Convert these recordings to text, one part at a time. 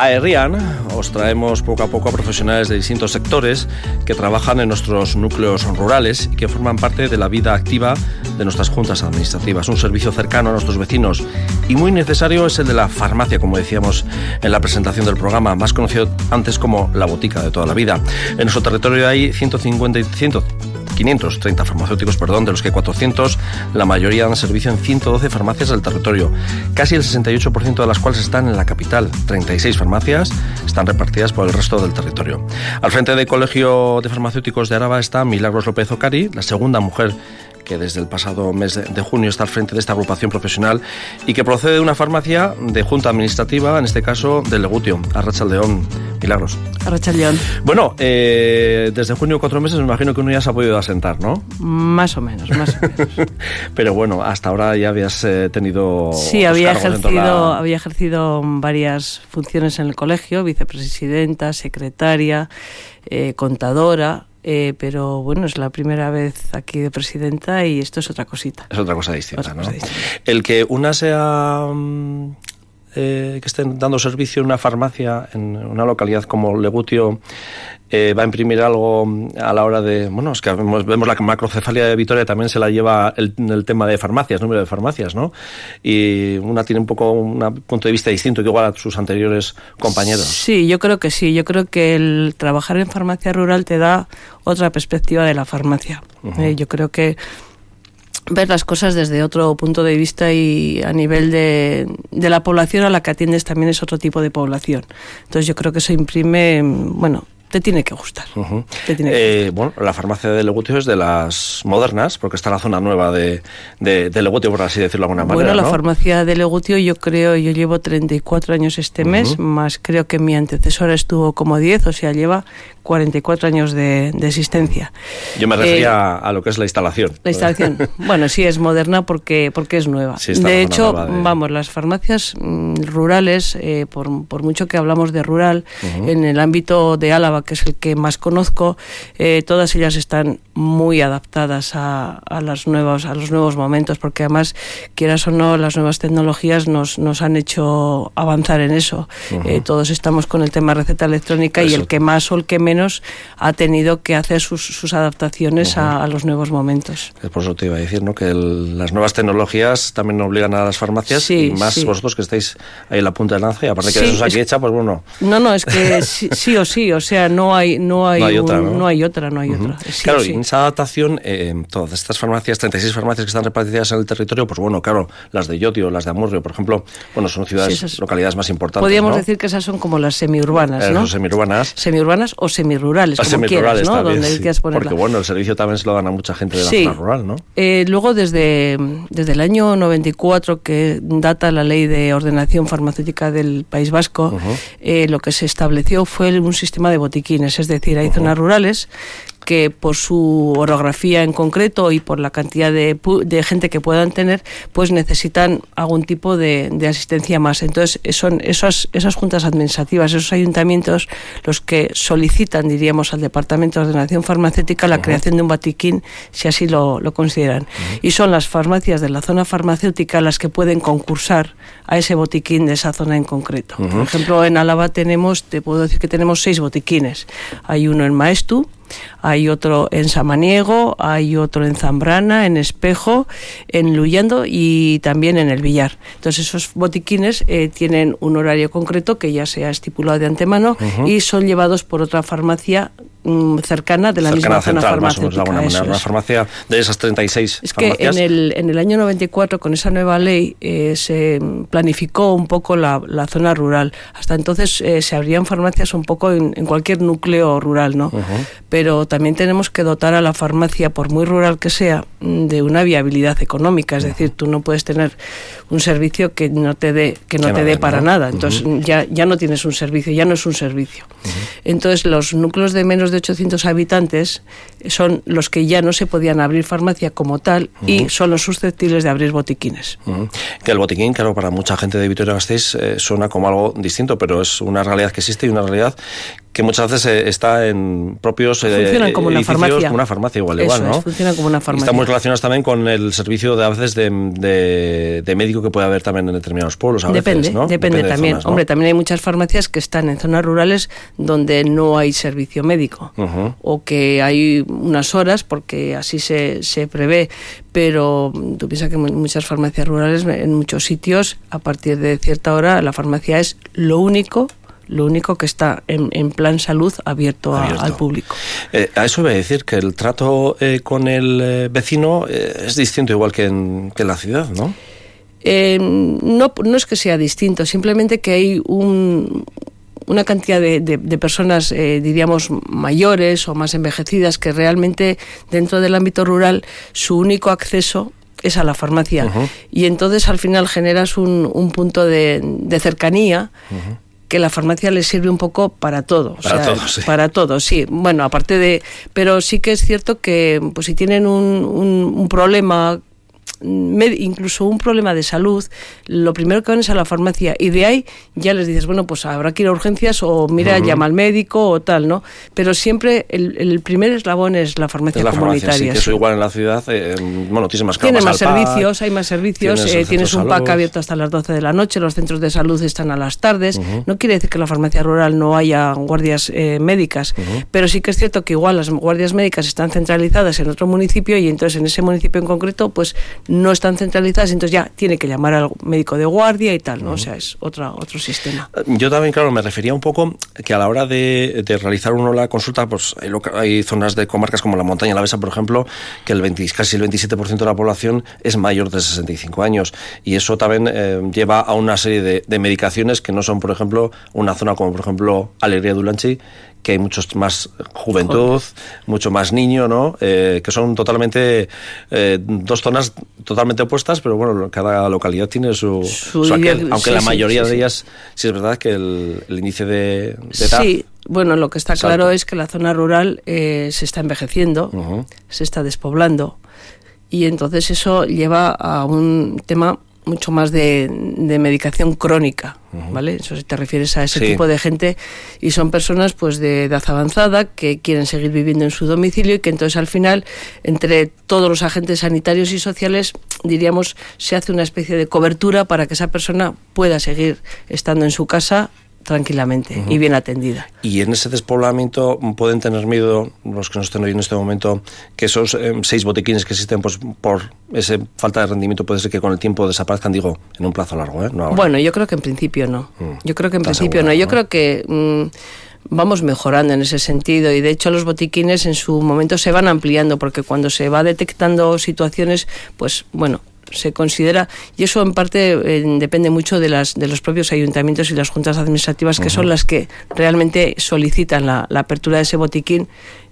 A Herrian os traemos poco a poco a profesionales de distintos sectores que trabajan en nuestros núcleos rurales y que forman parte de la vida activa de nuestras juntas administrativas. Un servicio cercano a nuestros vecinos y muy necesario es el de la farmacia, como decíamos en la presentación del programa, más conocido antes como la botica de toda la vida. En nuestro territorio hay 530 farmacéuticos, de los que 400, la mayoría dan servicio en 112 farmacias del territorio, casi el 68% de las cuales están en la capital. 36 farmacias están repartidas por el resto del territorio. Al frente del Colegio de Farmacéuticos de Araba está Milagros López Ocari, la segunda mujer que desde el pasado mes de junio está al frente de esta agrupación profesional y que procede de una farmacia de junta administrativa, en este caso de Legutio. Arratsaldeón, Milagros. Arratsaldeón. Bueno, desde junio 4 meses me imagino que uno ya se ha podido asentar, ¿no? Más o menos. Pero bueno, hasta ahora ya habías tenido... Sí, había ejercido varias funciones en el colegio, vicepresidenta, secretaria, contadora... pero bueno, es la primera vez aquí de presidenta y esto es otra cosita. Es otra cosa distinta, ¿no? El que una sea... que estén dando servicio en una farmacia en una localidad como Legutio va a imprimir algo a la hora de... Bueno, es que vemos la macrocefalia de Vitoria, también se la lleva el tema de farmacias, número de farmacias, ¿no? Y una tiene un poco un punto de vista distinto que igual a sus anteriores compañeros. Sí, yo creo que sí. Yo creo que el trabajar en farmacia rural te da otra perspectiva de la farmacia. Yo creo que ver las cosas desde otro punto de vista y a nivel de la población a la que atiendes también es otro tipo de población. Entonces yo creo que eso imprime, bueno, te tiene que gustar. Bueno, la farmacia de Legutio es de las modernas, porque está en la zona nueva de Legutio, por así decirlo de alguna manera. Bueno, la ¿no? Farmacia de Legutio yo llevo 34 años este mes, más creo que mi antecesora estuvo como 10, o sea, lleva 44 años de existencia. Yo me refería a lo que es la instalación. La instalación, bueno, sí es moderna porque es nueva. Sí, de hecho, vamos, las farmacias rurales, por mucho que hablamos de rural, en el ámbito de Álava, que es el que más conozco, todas ellas están muy adaptadas a los nuevos momentos, porque además, quieras o no, las nuevas tecnologías nos han hecho avanzar en eso. Todos estamos con el tema receta electrónica y el que más o el que menos ha tenido que hacer sus adaptaciones a los nuevos momentos. Por eso te iba a decir, ¿no? Que las nuevas tecnologías también obligan a las farmacias, y más vosotros que estáis ahí en la punta de lanza, y aparte que de eso aquí hecha, pues bueno. No, es que sí o sí, o sea, no hay otra. Claro, y en esa adaptación, todas estas farmacias, 36 farmacias que están repartidas en el territorio, pues bueno, claro, las de Llodio, las de Amurrio, por ejemplo, bueno, son ciudades, localidades más importantes. Podríamos decir que esas son como las semiurbanas, ¿no? Semiurbanas o semirurales, como quieras, ¿no? También, donde quieras ponerla. Porque bueno, el servicio también se lo dan a mucha gente de la zona rural, ¿no? Luego desde el año 94, que data la ley de ordenación farmacéutica del País Vasco, lo que se estableció fue un sistema de botiquines, es decir, hay zonas rurales que por su orografía en concreto y por la cantidad de gente que puedan tener, pues necesitan algún tipo de asistencia más. Entonces son esas juntas administrativas, esos ayuntamientos los que solicitan, diríamos, al Departamento de Ordenación Farmacéutica la creación de un botiquín, si así lo consideran. Y son las farmacias de la zona farmacéutica las que pueden concursar a ese botiquín de esa zona en concreto. Por ejemplo, en Álava te puedo decir que tenemos 6 botiquines. Hay uno en Maestu, hay otro en Samaniego, hay otro en Zambrana, en Espejo, en Luyando y también en el Villar. Entonces esos botiquines tienen un horario concreto que ya se ha estipulado de antemano y son llevados por otra farmacia cercana de la misma zona farmacéutica. Una farmacia de esas 36 farmacias. Es que en el año 94, con esa nueva ley, se planificó un poco la zona rural. Hasta entonces se abrían farmacias un poco en cualquier núcleo rural, ¿no? Pero también tenemos que dotar a la farmacia, por muy rural que sea, de una viabilidad económica. Es decir, tú no puedes tener un servicio que no te dé para nada. Entonces ya no tienes un servicio, ya no es un servicio. Entonces los núcleos de menos de 800 habitantes son los que ya no se podían abrir farmacia como tal y son los susceptibles de abrir botiquines. Que el botiquín, claro, para mucha gente de Vitoria-Gasteiz suena como algo distinto, pero es una realidad que existe y una realidad que muchas veces está en propios funcionan como una farmacia. Como una farmacia igual, ¿no? Es, funcionan como una farmacia. Y está muy relacionados también con el servicio de a veces de médico que puede haber también en determinados pueblos. Depende, ¿no? Depende también. Zonas, ¿no? Hombre, también hay muchas farmacias que están en zonas rurales donde no hay servicio médico, o que hay unas horas, porque así se prevé, pero tú piensas que en muchas farmacias rurales, en muchos sitios, a partir de cierta hora, la farmacia es lo único que está en plan salud abierto. Al público. A eso voy a decir que el trato con el vecino es distinto igual que en la ciudad, ¿no? No es que sea distinto, simplemente que hay una cantidad de personas, diríamos, mayores o más envejecidas, que realmente dentro del ámbito rural su único acceso es a la farmacia. Y entonces al final generas un punto de cercanía, que la farmacia les sirve un poco para todo. Para todo, sí. Bueno, aparte de... Pero sí que es cierto que pues si tienen un problema, incluso un problema de salud, lo primero que van es a la farmacia, y de ahí ya les dices, bueno, pues habrá que ir a urgencias, o mira, llama al médico o tal, ¿no? Pero siempre el primer eslabón es la farmacia comunitaria. Farmacia, sí, que eso igual en la ciudad, bueno, tienes más servicios, hay más servicios, tienes un PAC abierto hasta las 12 de la noche, los centros de salud están a las tardes. No quiere decir que en la farmacia rural no haya guardias médicas, pero sí que es cierto que igual las guardias médicas están centralizadas en otro municipio, y entonces en ese municipio en concreto pues no están centralizadas, entonces ya tiene que llamar al médico de guardia y tal, ¿no? O sea, es otro sistema. Yo también, claro, me refería un poco que a la hora de realizar uno la consulta, pues hay zonas de comarcas como la Montaña Alavesa, por ejemplo, que casi el 27% de la población es mayor de 65 años, y eso también lleva a una serie de medicaciones que no son, por ejemplo, una zona como, por ejemplo, Alegría de Ulanchi, que hay muchos más juventud, mucho más niño, ¿no? Que son totalmente dos zonas totalmente opuestas, pero bueno, cada localidad tiene su aquel, aunque la mayoría de ellas, sí es verdad que el índice de edad... Sí, bueno, lo que está claro es que la zona rural se está envejeciendo, se está despoblando, y entonces eso lleva a un tema mucho más de medicación crónica, ¿vale? Eso si te refieres a ese tipo de gente, y son personas pues de edad avanzada que quieren seguir viviendo en su domicilio, y que entonces al final, entre todos los agentes sanitarios y sociales, diríamos, se hace una especie de cobertura para que esa persona pueda seguir estando en su casa tranquilamente y bien atendida. Y en ese despoblamiento pueden tener miedo los que nos estén oyendo en este momento, que esos 6 botiquines que existen, pues por esa falta de rendimiento puede ser que con el tiempo desaparezcan, digo, en un plazo largo, ¿eh? No ahora. Bueno, yo creo que en principio no. Yo creo que en principio no. Yo creo que vamos mejorando en ese sentido, y de hecho los botiquines en su momento se van ampliando, porque cuando se va detectando situaciones, pues bueno, se considera, y eso en parte depende mucho de los propios ayuntamientos y las juntas administrativas, que son las que realmente solicitan la apertura de ese botiquín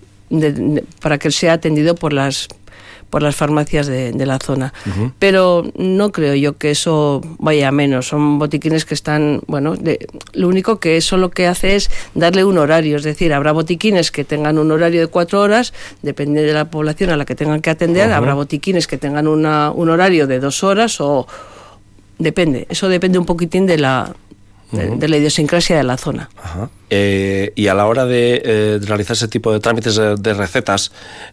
para que sea atendido por las farmacias de la zona. Pero no creo yo que eso vaya a menos. Son botiquines que están, bueno, lo único que eso lo que hace es darle un horario, es decir, habrá botiquines que tengan un horario de 4 horas, depende de la población a la que tengan que atender, habrá botiquines que tengan un horario de 2 horas, o depende, eso depende un poquitín de la idiosincrasia de la zona. Y a la hora de realizar ese tipo de trámites de recetas,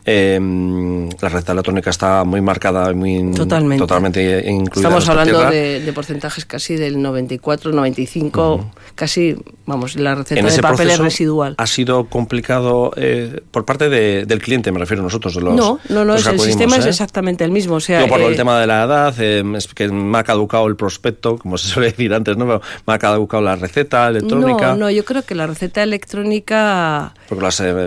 la receta electrónica está muy marcada, totalmente incluida. Estamos hablando de porcentajes casi del 94, 95, casi, vamos, la receta de papel es residual. ¿Ha sido complicado por parte del cliente, me refiero a nosotros? No, el sistema es exactamente el mismo. O sea, por el tema de la edad, es que me ha caducado el prospecto, como se suele decir antes, ¿no? Me ha caducado la receta electrónica. No, yo creo que la receta electrónica porque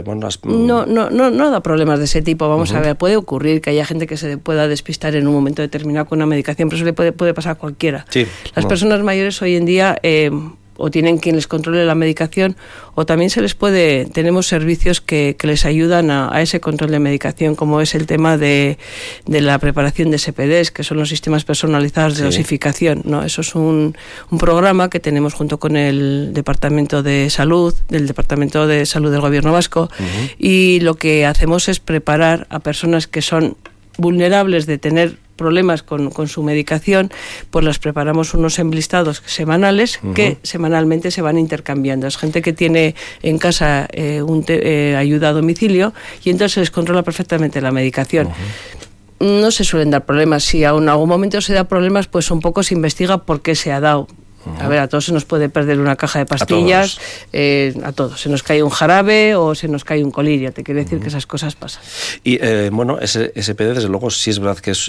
no da problemas de ese tipo. Vamos a ver, puede ocurrir que haya gente que se pueda despistar en un momento determinado con una medicación, pero eso le puede pasar a cualquiera. Las personas mayores hoy en día o tienen quien les controle la medicación, o también tenemos servicios que les ayudan a ese control de medicación, como es el tema de la preparación de SPDs, que son los sistemas personalizados de dosificación, ¿no? Eso es un programa que tenemos junto con el Departamento de Salud, del Gobierno Vasco, y lo que hacemos es preparar a personas que son vulnerables de tener problemas con su medicación, pues les preparamos unos enlistados semanales que semanalmente se van intercambiando. Es gente que tiene en casa ayuda a domicilio y entonces se les controla perfectamente la medicación. No se suelen dar problemas. Si en algún momento se da problemas, pues un poco se investiga por qué se ha dado. A ver, a todos se nos puede perder una caja de pastillas, a todos. Se nos cae un jarabe o se nos cae un colirio. Te quiero decir que esas cosas pasan. Y bueno, SPD desde luego sí es verdad que es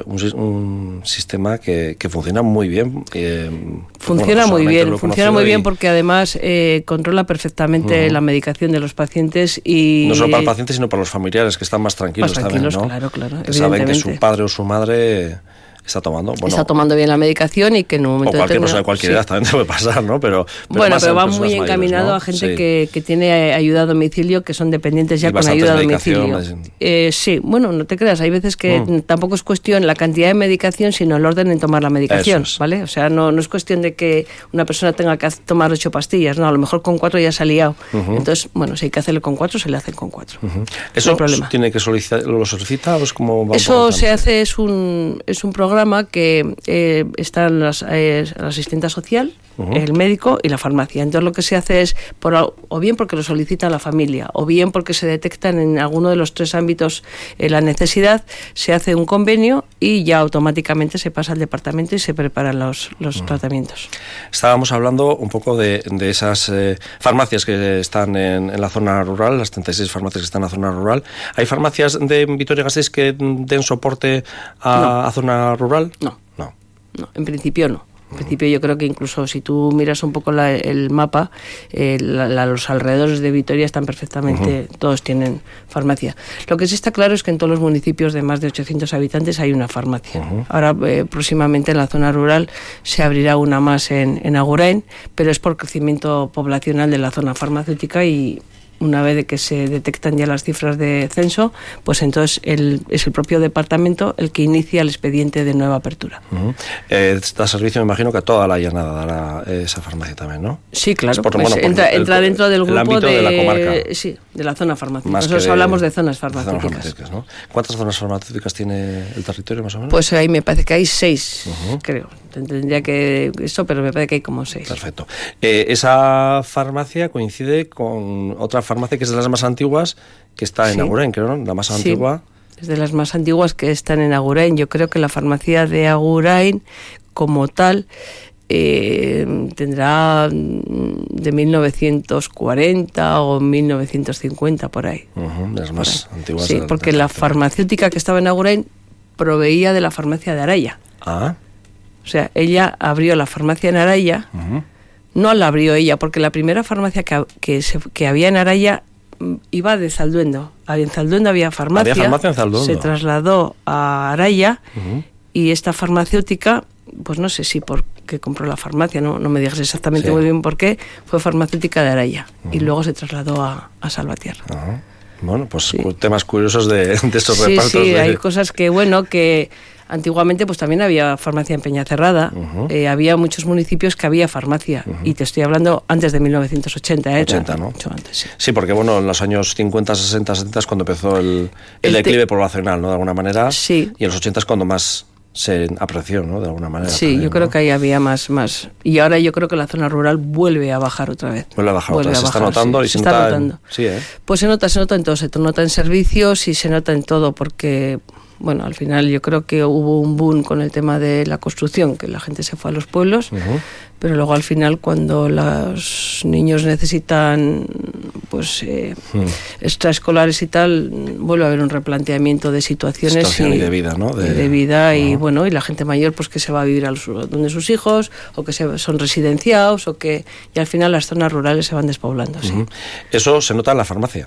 un sistema que funciona muy bien. Funciona muy bien porque además controla perfectamente la medicación de los pacientes y... No solo para el paciente, sino para los familiares, que están más tranquilos también, ¿no? Claro, que saben que su padre o su madre... está tomando bien la medicación y que en un momento determinado... O cualquier edad también te puede pasar, ¿no? Pero va muy encaminado, ¿no? A gente que tiene ayuda a domicilio, que son dependientes ya con ayuda a domicilio. Sí, bueno, no te creas, hay veces que tampoco es cuestión la cantidad de medicación, sino el orden en tomar la medicación, ¿vale? O sea, no es cuestión de que una persona tenga que tomar 8 pastillas, no, a lo mejor con 4 ya se ha liado. Entonces, bueno, si hay que hacerle con 4, se le hacen con 4. ¿Eso no hay problema? ¿Tiene que lo solicita o es como...? Eso se hace, es un programa que están la asistenta social, el médico y la farmacia. Entonces lo que se hace es, o bien porque lo solicita la familia, o bien porque se detectan en alguno de los 3 ámbitos la necesidad, se hace un convenio y ya automáticamente se pasa al departamento y se preparan los tratamientos. Estábamos hablando un poco de esas farmacias que están en la zona rural, las 36 farmacias que están en la zona rural. ¿Hay farmacias de Vitoria-Gasteiz que den soporte a zona rural? No, en principio no. En principio yo creo que incluso si tú miras un poco el mapa, los alrededores de Vitoria están perfectamente, todos tienen farmacia. Lo que sí está claro es que en todos los municipios de más de 800 habitantes hay una farmacia. Ahora próximamente en la zona rural se abrirá una más en Agurain, pero es por crecimiento poblacional de la zona farmacéutica y... Una vez de que se detectan ya las cifras de censo, pues entonces es el propio departamento el que inicia el expediente de nueva apertura. Da servicio, me imagino, que a toda la llanada dará esa farmacia también, ¿no? Sí, claro. Entra dentro del grupo de la comarca. Sí, de la zona farmacéutica. Nosotros hablamos de zonas farmacéuticas. ¿No? ¿Cuántas zonas farmacéuticas tiene el territorio, más o menos? Pues ahí me parece que hay 6, creo. Tendría que pero me parece que hay como 6. Perfecto. Esa farmacia coincide con otra farmacia que es de las más antiguas, que está en Agurain, creo, ¿no? La más antigua. Es de las más antiguas que están en Agurain. Yo creo que la farmacia de Agurain, como tal, tendrá de 1940 o 1950, por ahí. De las más antiguas. Sí, porque la farmacéutica que estaba en Agurain proveía de la farmacia de Araya. O sea, ella abrió la farmacia en Araya, no la abrió ella, porque la primera farmacia que había en Araya iba de Zalduendo. En Zalduendo había farmacia. ¿Había farmacia en Zalduendo? Se trasladó a Araya y esta farmacéutica, pues no sé si porque compró la farmacia, no me digas exactamente muy bien por qué, fue farmacéutica de Araya y luego se trasladó a Salvatierra. Bueno, pues temas curiosos de estos repartos. Sí, hay cosas que antiguamente pues también había farmacia en Peñacerrada, había muchos municipios que había farmacia, y te estoy hablando antes de 1980. 80, ¿no? Mucho antes, sí, porque bueno, en los años 50, 60, 70 es cuando empezó el declive poblacional, ¿no? De alguna manera. Sí. Y en los 80 es cuando más se apreció, ¿no? De alguna manera. Sí, también, yo creo que ahí había más. Y ahora yo creo que la zona rural vuelve a bajar otra vez. Vuelve a bajar otra vez. Se está notando. Se está notando. Sí, Pues se nota en todo. Se nota en servicios y se nota en todo, porque... Bueno, al final yo creo que hubo un boom con el tema de la construcción, que la gente se fue a los pueblos, pero luego al final cuando los niños necesitan pues extraescolares y tal, vuelve a haber un replanteamiento de situaciones y de vida, ¿no? De vida y bueno, y la gente mayor pues que se va a vivir donde sus hijos, o que son residenciados, y al final las zonas rurales se van despoblando. Eso se nota en la farmacia.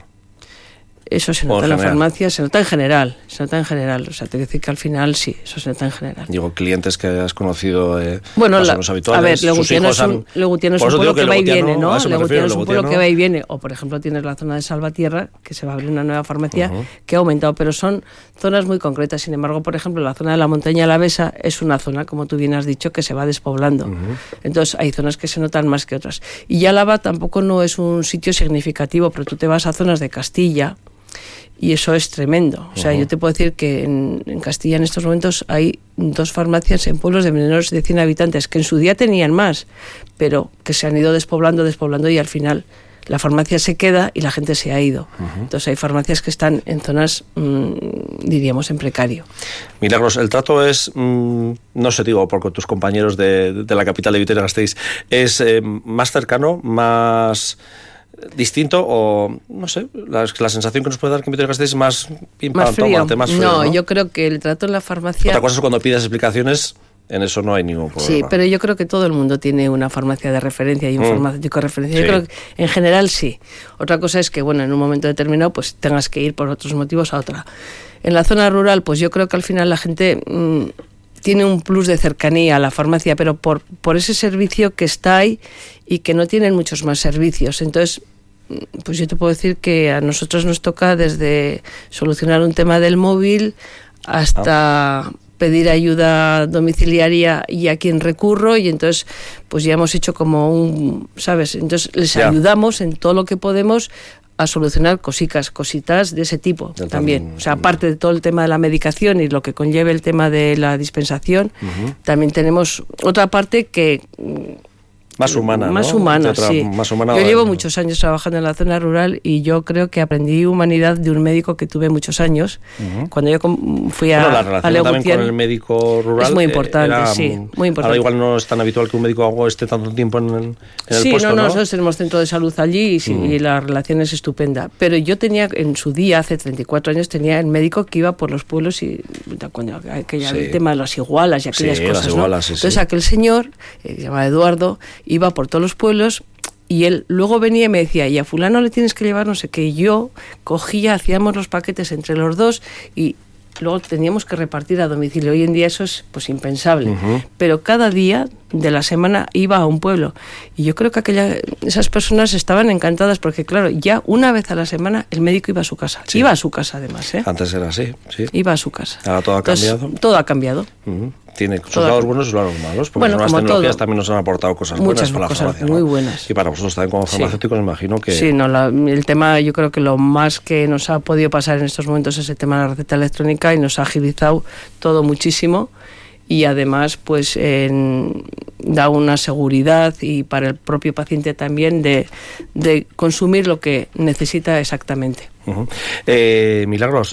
Eso se nota en la farmacia, se nota en general. O sea, te quiero decir que al final sí, eso se nota en general. Digo, clientes que has conocido bueno, los habituales. A ver, Legutiano es un pueblo que va y viene, ¿no? Legutiano es un pueblo que va y viene. O, por ejemplo, tienes la zona de Salvatierra, que se va a abrir una nueva farmacia, que ha aumentado, pero son zonas muy concretas. Sin embargo, por ejemplo, la zona de la montaña alavesa es una zona, como tú bien has dicho, que se va despoblando. Entonces, hay zonas que se notan más que otras. Y Álava tampoco no es un sitio significativo, pero tú te vas a zonas de Castilla, Y eso es tremendo. O sea, yo te puedo decir que en Castilla en estos momentos hay 2 farmacias en pueblos de menos de 100 habitantes, que en su día tenían más, pero que se han ido despoblando y al final la farmacia se queda y la gente se ha ido. Entonces hay farmacias que están en zonas, diríamos, en precario. Milagros, el trato es, no sé, digo, porque tus compañeros de la capital de Vitoria-Gasteiz, ¿es más cercano, más distinto o, no sé, la sensación que nos puede dar que en Vitoria-Gasteiz es más frío? Más frío, ¿no? Yo creo que el trato en la farmacia... Otra cosa es cuando pides explicaciones... En eso no hay ningún problema. Sí, pero yo creo que todo el mundo tiene una farmacia de referencia y un farmacéutico de referencia. Yo creo que en general sí. Otra cosa es que, bueno, en un momento determinado pues tengas que ir por otros motivos a otra. En la zona rural, pues yo creo que al final la gente tiene un plus de cercanía a la farmacia, pero por ese servicio que está ahí y que no tienen muchos más servicios. Entonces, pues yo te puedo decir que a nosotros nos toca desde solucionar un tema del móvil hasta... pedir ayuda domiciliaria y a quien recurro, y entonces pues ya hemos hecho como ¿sabes? Entonces les ayudamos en todo lo que podemos a solucionar cositas de ese tipo también. O sea, aparte de todo el tema de la medicación y lo que conlleve el tema de la dispensación, también tenemos otra parte que... Más humana, más ¿no? humana, sí. Más humana, yo llevo muchos años trabajando en la zona rural y yo creo que aprendí humanidad de un médico que tuve muchos años. Cuando yo fui a la relación también con el médico rural es muy importante, sí, muy importante. Ahora igual no es tan habitual que un médico esté tanto tiempo en el puesto, ¿no? Nosotros tenemos centro de salud allí y la relación es estupenda. Pero yo tenía, en su día, hace 34 años, tenía el médico que iba por los pueblos y cuando el tema de las igualas y aquellas cosas, las igualas, ¿no? Entonces aquel señor, se llama Eduardo, iba por todos los pueblos y él luego venía y me decía, y a fulano le tienes que llevar no sé qué. Yo cogía, hacíamos los paquetes entre los dos y luego teníamos que repartir a domicilio. Hoy en día eso es pues impensable. Pero cada día de la semana iba a un pueblo. Y yo creo que esas personas estaban encantadas porque, claro, ya una vez a la semana el médico iba a su casa. Sí. Iba a su casa, además, ¿eh? Antes era así, sí. Iba a su casa. Ahora todo ha cambiado. Todo ha cambiado. Tiene sus lados buenos y sus lados malos, porque las nuevas tecnologías también nos han aportado cosas buenas para la farmacia, muy buenas. Y para vosotros también como farmacéuticos, me imagino que... Sí, el tema, yo creo que lo más que nos ha podido pasar en estos momentos es el tema de la receta electrónica y nos ha agilizado todo muchísimo y además pues da una seguridad y para el propio paciente también de consumir lo que necesita exactamente. Milagros,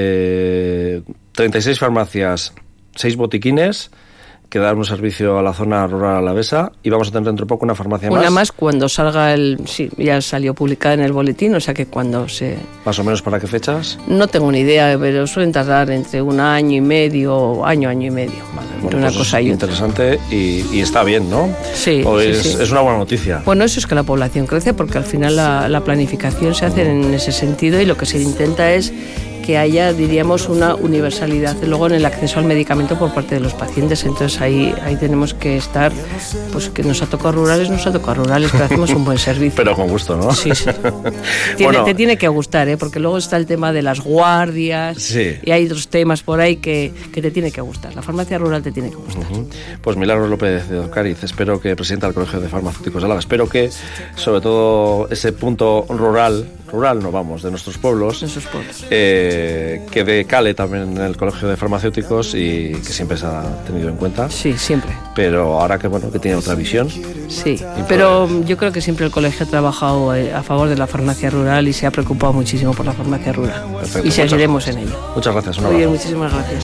36 farmacias, 6 botiquines que dan un servicio a la zona rural alavesa y vamos a tener dentro de poco una farmacia más. Una más cuando salga ya salió publicada en el boletín, o sea que cuando se... ¿Más o menos para qué fechas? No tengo ni idea, pero suelen tardar entre un año y medio, año y medio. Vale, bueno, una cosa y interesante y está bien, ¿no? Sí, es una buena noticia. Bueno, eso es que la población crece porque al final la planificación se hace en ese sentido y lo que se intenta es que haya, diríamos, una universalidad luego en el acceso al medicamento por parte de los pacientes. Entonces ahí tenemos que estar, pues que nos ha tocado rurales, pero hacemos un buen servicio. Pero con gusto, ¿no? Sí. Te tiene que gustar, porque luego está el tema de las guardias y hay otros temas por ahí que te tiene que gustar. La farmacia rural te tiene que gustar. Pues Milagros López de Ocariz, espero que presidenta del Colegio de Farmacéuticos de Álava, espero que sobre todo ese punto rural no vamos, de nuestros pueblos, que decale también en el Colegio de Farmacéuticos y que siempre se ha tenido en cuenta. Sí, siempre. Pero ahora que tiene otra visión. Sí, pero yo creo que siempre el colegio ha trabajado a favor de la farmacia rural y se ha preocupado muchísimo por la farmacia rural. Perfecto, y seguiremos en ello. Muchas gracias. Muy bien, muchísimas gracias.